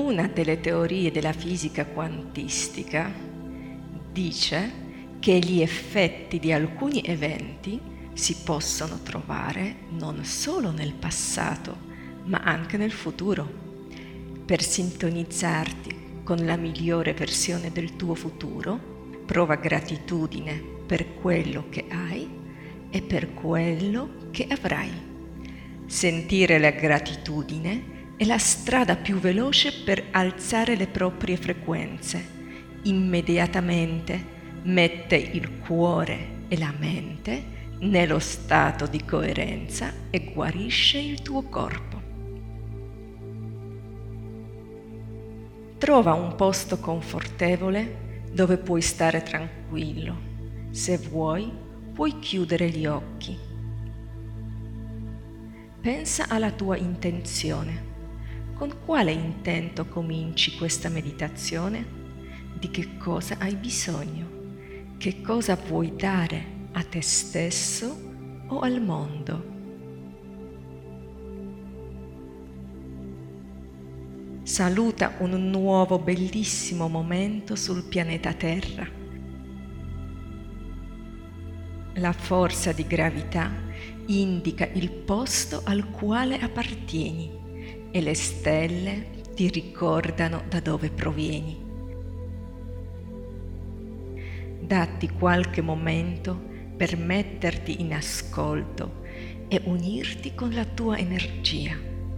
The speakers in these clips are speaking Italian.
Una delle teorie della fisica quantistica dice che gli effetti di alcuni eventi si possono trovare non solo nel passato, ma anche nel futuro. Per sintonizzarti con la migliore versione del tuo futuro, prova gratitudine per quello che hai e per quello che avrai. Sentire la gratitudine è la strada più veloce per alzare le proprie frequenze. Immediatamente mette il cuore e la mente nello stato di coerenza e guarisce il tuo corpo. Trova un posto confortevole dove puoi stare tranquillo. Se vuoi, puoi chiudere gli occhi. Pensa alla tua intenzione. Con quale intento cominci questa meditazione? Di che cosa hai bisogno? Che cosa vuoi dare a te stesso o al mondo? Saluta un nuovo bellissimo momento sul pianeta Terra. La forza di gravità indica il posto al quale appartieni e le stelle ti ricordano da dove provieni. Datti qualche momento per metterti in ascolto e unirti con la tua energia.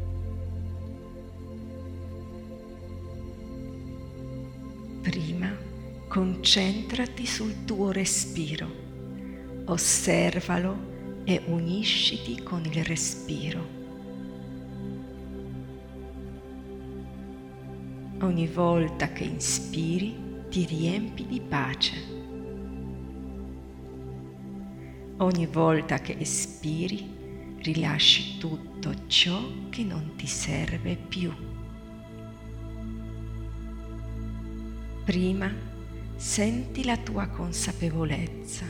Prima concentrati sul tuo respiro, osservalo e unisciti con il respiro. Ogni volta che inspiri ti riempi di pace. Ogni volta che espiri rilasci tutto ciò che non ti serve più. Prima senti la tua consapevolezza.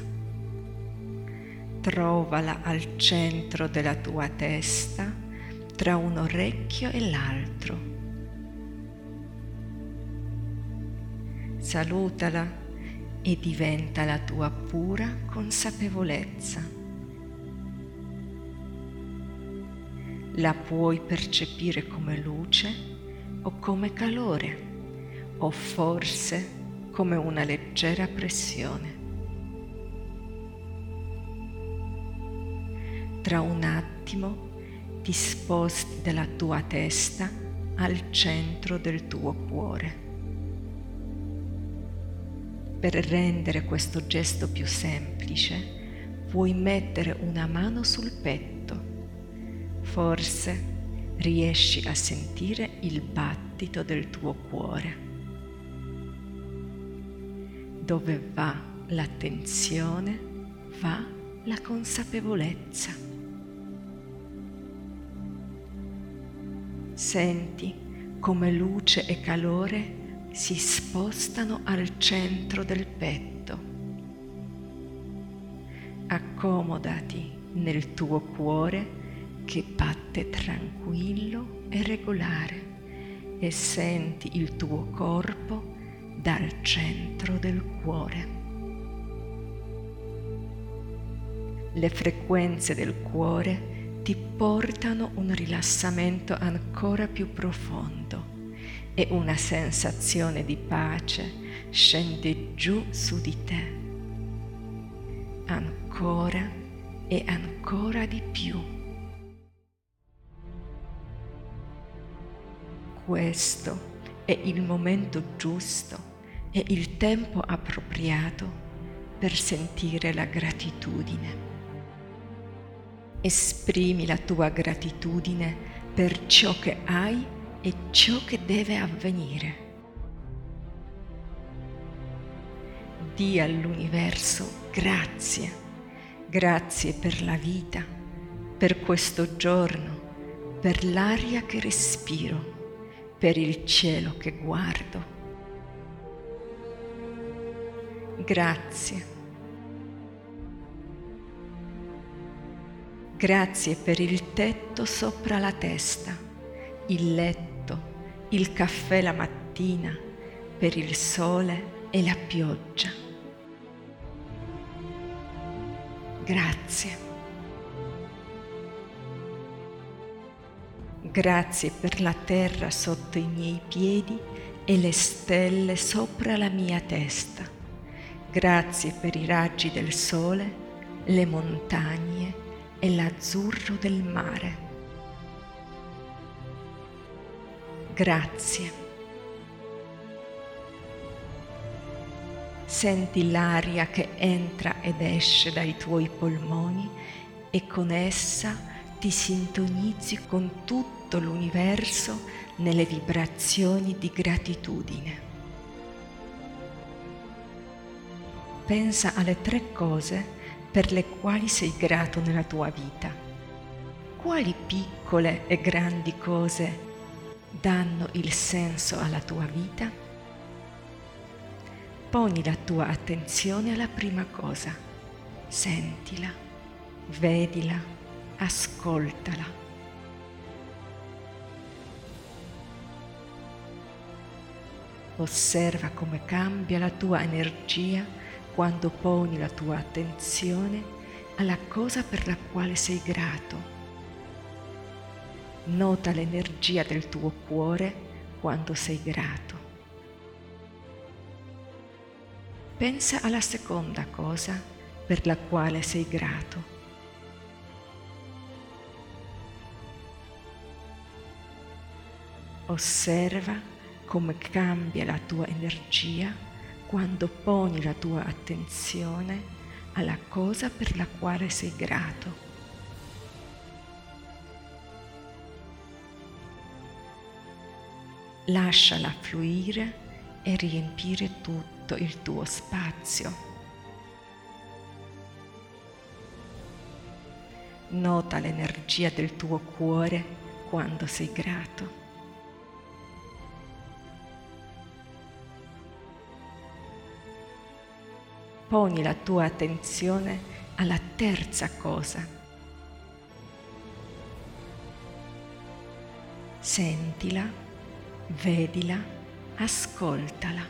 Trovala al centro della tua testa, tra un orecchio e l'altro. Salutala e diventa la tua pura consapevolezza. La puoi percepire come luce o come calore, o forse come una leggera pressione. Tra un attimo ti sposti dalla tua testa al centro del tuo cuore. Per rendere questo gesto più semplice, puoi mettere una mano sul petto. Forse riesci a sentire il battito del tuo cuore. Dove va l'attenzione, va la consapevolezza. Senti come luce e calore si spostano al centro del petto. Accomodati nel tuo cuore che batte tranquillo e regolare e senti il tuo corpo dal centro del cuore. Le frequenze del cuore ti portano un rilassamento ancora più profondo e una sensazione di pace scende giù su di te, ancora e ancora di più. Questo è il momento giusto e il tempo appropriato per sentire la gratitudine. Esprimi la tua gratitudine per ciò che hai e ciò che deve avvenire. Dì all'universo grazie, grazie per la vita, per questo giorno, per l'aria che respiro, per il cielo che guardo. Grazie. Grazie per il tetto sopra la testa, il letto, il caffè la mattina, per il sole e la pioggia. Grazie. Grazie per la terra sotto i miei piedi e le stelle sopra la mia testa. Grazie per i raggi del sole, le montagne e l'azzurro del mare. Grazie. Senti l'aria che entra ed esce dai tuoi polmoni e con essa ti sintonizzi con tutto l'universo nelle vibrazioni di gratitudine. Pensa alle 3 cose per le quali sei grato nella tua vita. Quali piccole e grandi cose danno il senso alla tua vita? Poni la tua attenzione alla prima cosa, sentila, vedila, ascoltala. Osserva come cambia la tua energia quando poni la tua attenzione alla cosa per la quale sei grato. Nota l'energia del tuo cuore quando sei grato. Pensa alla seconda cosa per la quale sei grato. Osserva come cambia la tua energia quando poni la tua attenzione alla cosa per la quale sei grato. Lasciala fluire e riempire tutto il tuo spazio. Nota l'energia del tuo cuore quando sei grato. Poni la tua attenzione alla terza cosa. Sentila, vedila, ascoltala.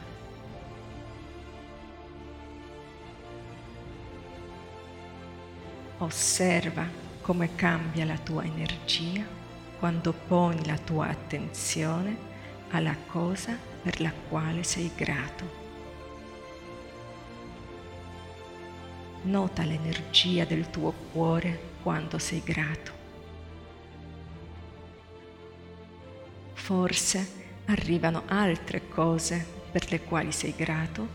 Osserva come cambia la tua energia quando poni la tua attenzione alla cosa per la quale sei grato. Nota l'energia del tuo cuore quando sei grato. Forse arrivano altre cose per le quali sei grato?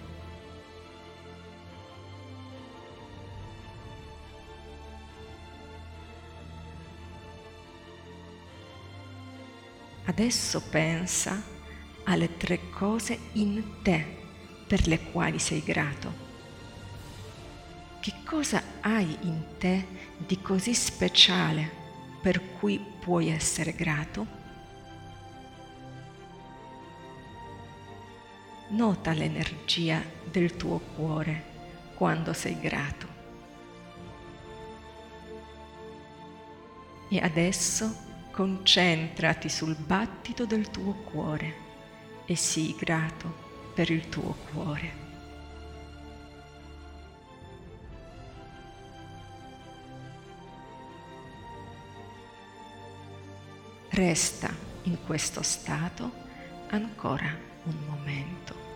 Adesso pensa alle 3 cose in te per le quali sei grato. Che cosa hai in te di così speciale per cui puoi essere grato? Nota l'energia del tuo cuore quando sei grato. E adesso concentrati sul battito del tuo cuore e sii grato per il tuo cuore. Resta in questo stato ancora un momento.